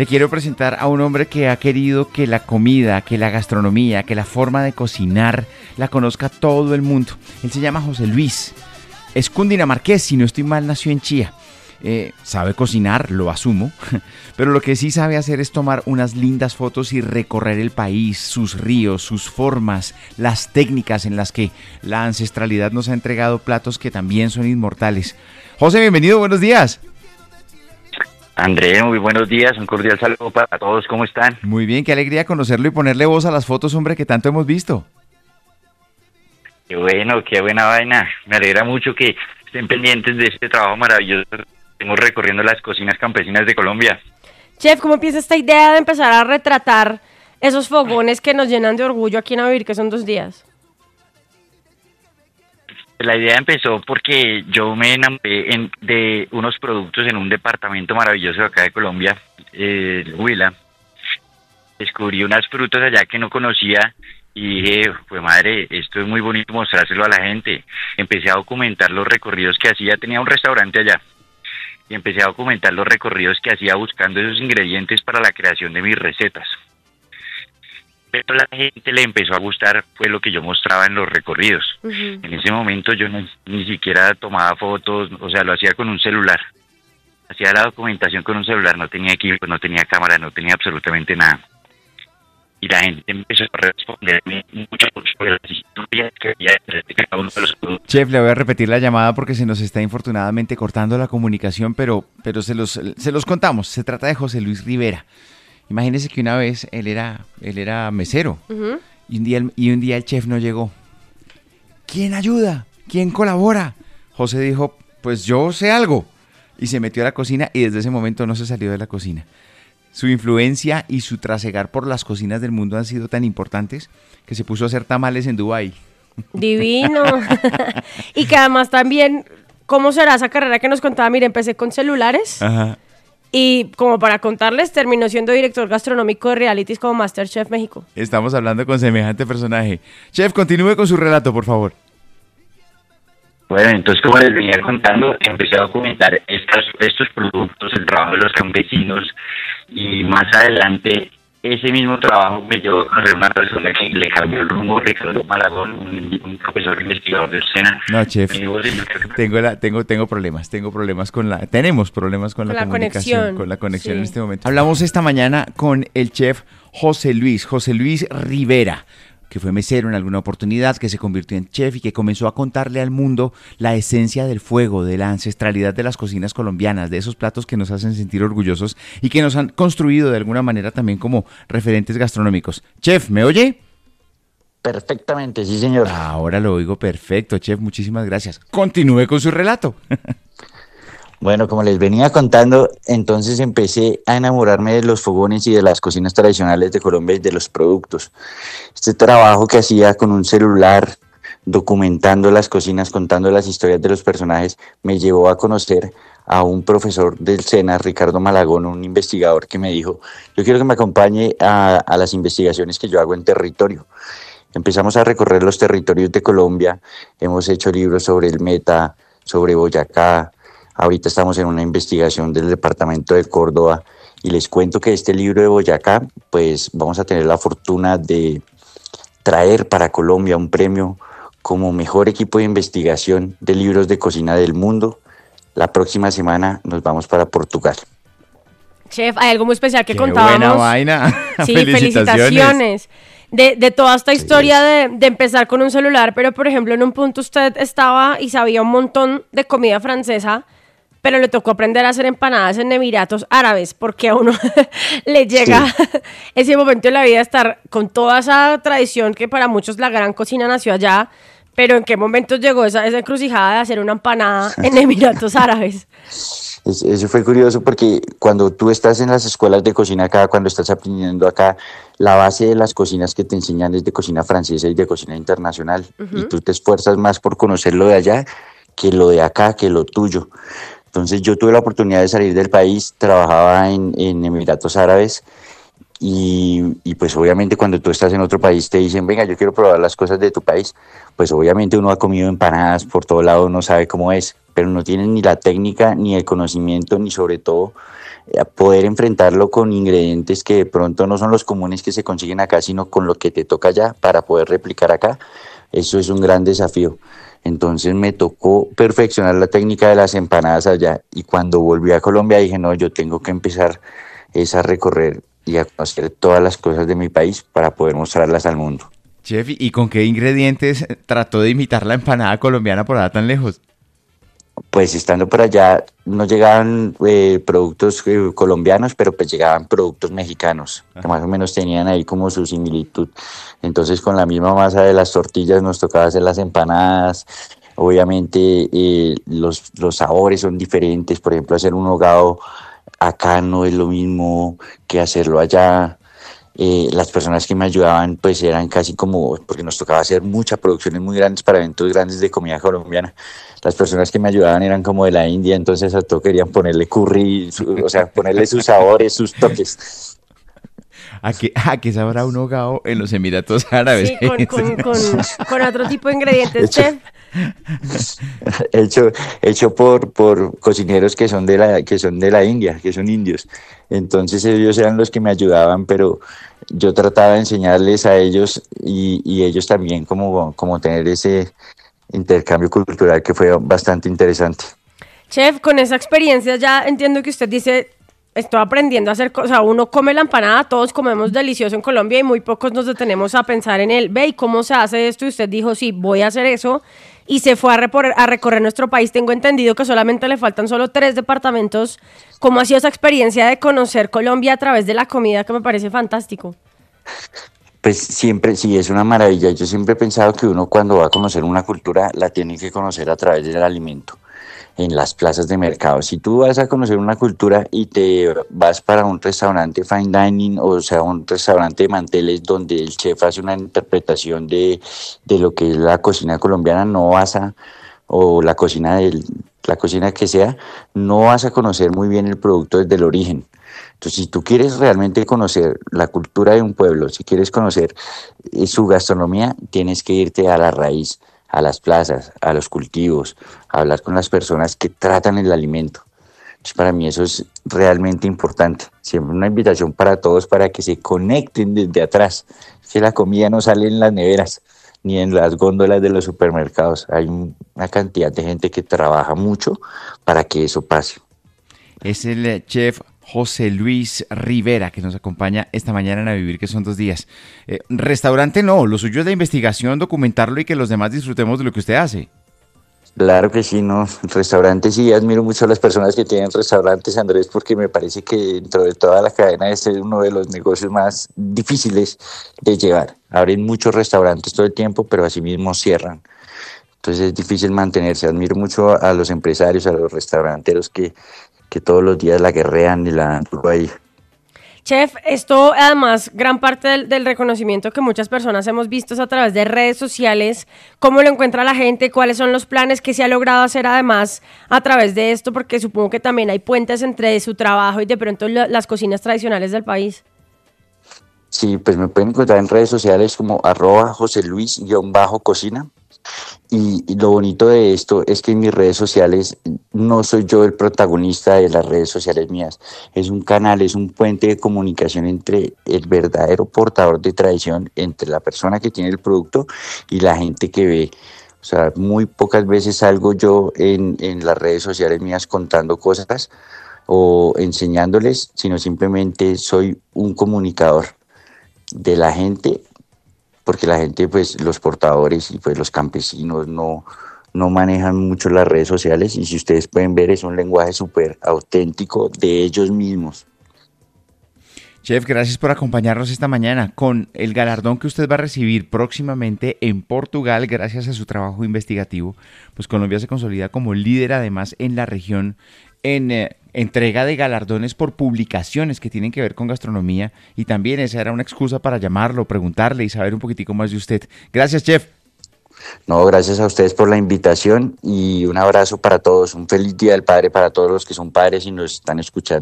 Te quiero presentar a un hombre que ha querido que la comida, que la gastronomía, que la forma de cocinar la conozca todo el mundo. Él se llama José Luis. Es cundinamarqués, si no estoy mal, nació en Chía. Sabe cocinar, lo asumo, pero lo que sí sabe hacer es tomar unas lindas fotos y recorrer el país, sus ríos, sus formas, las técnicas en las que la ancestralidad nos ha entregado platos que también son inmortales. José, bienvenido, buenos días. André, muy buenos días, un cordial saludo para todos, ¿cómo están? Muy bien, qué alegría conocerlo y ponerle voz a las fotos, hombre, que tanto hemos visto. Qué bueno, qué buena vaina, me alegra mucho que estén pendientes de este trabajo maravilloso. Estamos recorriendo las cocinas campesinas de Colombia. Chef, ¿cómo empieza esta idea de empezar a retratar esos fogones que nos llenan de orgullo aquí en Avivir, que son 2 días? La idea empezó porque yo me enamoré de unos productos en un departamento maravilloso de acá de Colombia, Huila. Descubrí unas frutas allá que no conocía y dije, pues madre, esto es muy bonito mostrárselo a la gente. Empecé a documentar los recorridos que hacía, tenía un restaurante allá. Y empecé a documentar los recorridos que hacía buscando esos ingredientes para la creación de mis recetas. Pero a la gente le empezó a gustar fue lo que yo mostraba en los recorridos. Uh-huh. En ese momento yo ni siquiera tomaba fotos, o sea, lo hacía con un celular. Hacía la documentación con un celular, no tenía equipo, no tenía cámara, no tenía absolutamente nada. Y la gente empezó a responderme mucho sobre las historias que había detrás de cada uno de los productos. Chef, le voy a repetir la llamada porque se nos está infortunadamente cortando la comunicación, pero se los contamos. Se trata de José Luis Rivera. Imagínese que una vez él era mesero. Uh-huh. y un día el chef no llegó. ¿Quién ayuda? ¿Quién colabora? José dijo, pues yo sé algo. Y se metió a la cocina y desde ese momento no se salió de la cocina. Su influencia y su trasegar por las cocinas del mundo han sido tan importantes que se puso a hacer tamales en Dubái. Divino. Y que además también, ¿cómo será esa carrera que nos contaba? Mire, empecé con celulares. Ajá. Y como para contarles, terminó siendo director gastronómico de realities como MasterChef México. Estamos hablando con semejante personaje. Chef, continúe con su relato, por favor. Bueno, entonces como les venía contando, empecé a documentar estos productos, el trabajo de los campesinos, y más adelante ese mismo trabajo me llevó a conocer una persona que le cambió el rumbo, Ricardo Malagón, un profesor investigador del SENA. No, chef, tengo problemas con la comunicación, conexión. Con la conexión Sí. En este momento. Hablamos esta mañana con el chef José Luis Rivera, que fue mesero en alguna oportunidad, que se convirtió en chef y que comenzó a contarle al mundo la esencia del fuego, de la ancestralidad de las cocinas colombianas, de esos platos que nos hacen sentir orgullosos y que nos han construido de alguna manera también como referentes gastronómicos. Chef, ¿me oye? Perfectamente, sí señor. Ahora lo oigo perfecto, chef, muchísimas gracias. Continúe con su relato. Bueno, como les venía contando, entonces empecé a enamorarme de los fogones y de las cocinas tradicionales de Colombia y de los productos. Este trabajo que hacía con un celular, documentando las cocinas, contando las historias de los personajes, me llevó a conocer a un profesor del SENA, Ricardo Malagón, un investigador que me dijo, yo quiero que me acompañe a las investigaciones que yo hago en territorio. Empezamos a recorrer los territorios de Colombia, hemos hecho libros sobre el Meta, sobre Boyacá. Ahorita estamos en una investigación del departamento de Córdoba y les cuento que este libro de Boyacá, pues vamos a tener la fortuna de traer para Colombia un premio como mejor equipo de investigación de libros de cocina del mundo. La próxima semana nos vamos para Portugal. Chef, hay algo muy especial que ¡Qué contábamos. buena vaina! Sí, felicitaciones. De toda esta historia de empezar con un celular, pero por ejemplo en un punto usted estaba y sabía un montón de comida francesa, pero le tocó aprender a hacer empanadas en Emiratos Árabes, porque a uno le llega ese momento de la vida de estar con toda esa tradición que para muchos la gran cocina nació allá, pero ¿en qué momento llegó esa encrucijada de hacer una empanada en Emiratos Árabes? Eso fue curioso porque cuando tú estás en las escuelas de cocina acá, cuando estás aprendiendo acá, la base de las cocinas que te enseñan es de cocina francesa y de cocina internacional. Uh-huh. Y tú te esfuerzas más por conocer lo de allá que lo de acá, que lo tuyo. Entonces yo tuve la oportunidad de salir del país, trabajaba en Emiratos Árabes y pues obviamente cuando tú estás en otro país te dicen, venga, yo quiero probar las cosas de tu país. Pues obviamente uno ha comido empanadas por todo lado, no sabe cómo es, pero no tienen ni la técnica, ni el conocimiento, ni sobre todo poder enfrentarlo con ingredientes que de pronto no son los comunes que se consiguen acá, sino con lo que te toca allá para poder replicar acá, eso es un gran desafío. Entonces me tocó perfeccionar la técnica de las empanadas allá, y cuando volví a Colombia dije, no, yo tengo que empezar a recorrer y a conocer todas las cosas de mi país para poder mostrarlas al mundo. Chef, ¿y con qué ingredientes trató de imitar la empanada colombiana por allá tan lejos? Pues estando por allá no llegaban productos colombianos, pero pues llegaban productos mexicanos, que más o menos tenían ahí como su similitud. Entonces con la misma masa de las tortillas nos tocaba hacer las empanadas. Obviamente los sabores son diferentes. Por ejemplo, hacer un hogado acá no es lo mismo que hacerlo allá. Las personas que me ayudaban pues eran casi como, porque nos tocaba hacer muchas producciones muy grandes para eventos grandes de comida colombiana. Las personas que me ayudaban eran como de la India, entonces a todo querían ponerle curry, o sea, ponerle sus sabores, sus toques. ¿A qué sabrá un hogao en los Emiratos Árabes? Sí, con otro tipo de ingredientes, chef. Hecho por cocineros que son de la India, que son indios. Entonces ellos eran los que me ayudaban, pero yo trataba de enseñarles a ellos y ellos también como tener ese intercambio cultural que fue bastante interesante. Chef, con esa experiencia ya entiendo que usted dice, estoy aprendiendo a hacer cosas. Uno come la empanada, todos comemos delicioso en Colombia y muy pocos nos detenemos a pensar en él. Ve, ¿y cómo se hace esto? Y usted dijo, sí, voy a hacer eso. Y se fue a recorrer nuestro país. Tengo entendido que solamente le faltan solo 3 departamentos. ¿Cómo ha sido esa experiencia de conocer Colombia a través de la comida, que me parece fantástico? Pues siempre, sí, es una maravilla. Yo siempre he pensado que uno cuando va a conocer una cultura la tiene que conocer a través del alimento, en las plazas de mercado. Si tú vas a conocer una cultura y te vas para un restaurante fine dining, o sea, un restaurante de manteles donde el chef hace una interpretación de lo que es la cocina colombiana, o la cocina que sea, no vas a conocer muy bien el producto desde el origen. Entonces, si tú quieres realmente conocer la cultura de un pueblo, si quieres conocer su gastronomía, tienes que irte a la raíz, a las plazas, a los cultivos, a hablar con las personas que tratan el alimento. Entonces, para mí eso es realmente importante. Siempre una invitación para todos para que se conecten desde atrás. Que la comida no sale en las neveras ni en las góndolas de los supermercados. Hay una cantidad de gente que trabaja mucho para que eso pase. Es el chef José Luis Rivera, que nos acompaña esta mañana en A Vivir, que son 2 días. Restaurante no, lo suyo es la investigación, documentarlo y que los demás disfrutemos de lo que usted hace. Claro que sí, no, restaurantes sí, admiro mucho a las personas que tienen restaurantes, Andrés, porque me parece que dentro de toda la cadena es uno de los negocios más difíciles de llevar. Abren muchos restaurantes todo el tiempo, pero asimismo cierran. Entonces es difícil mantenerse. Admiro mucho a los empresarios, a los restauranteros que todos los días la guerrean y la dan duro ahí. Chef, esto además, gran parte del reconocimiento que muchas personas hemos visto es a través de redes sociales. ¿Cómo lo encuentra la gente? ¿Cuáles son los planes que se ha logrado hacer además a través de esto? Porque supongo que también hay puentes entre su trabajo y de pronto las cocinas tradicionales del país. Sí, pues me pueden encontrar en redes sociales como @joseluis_cocina. Y lo bonito de esto es que en mis redes sociales no soy yo el protagonista de las redes sociales mías. Es un canal, es un puente de comunicación entre el verdadero portador de tradición, entre la persona que tiene el producto y la gente que ve. O sea, muy pocas veces salgo yo en las redes sociales mías contando cosas o enseñándoles, sino simplemente soy un comunicador de la gente, porque la gente, pues los portadores y pues los campesinos no manejan mucho las redes sociales, y si ustedes pueden ver es un lenguaje súper auténtico de ellos mismos. Chef, gracias por acompañarnos esta mañana con el galardón que usted va a recibir próximamente en Portugal gracias a su trabajo investigativo. Pues Colombia se consolida como líder además en la región en entrega de galardones por publicaciones que tienen que ver con gastronomía, y también esa era una excusa para llamarlo, preguntarle y saber un poquitico más de usted. Gracias, chef. No, gracias a ustedes por la invitación y un abrazo para todos. Un feliz Día del Padre para todos los que son padres y nos están escuchando.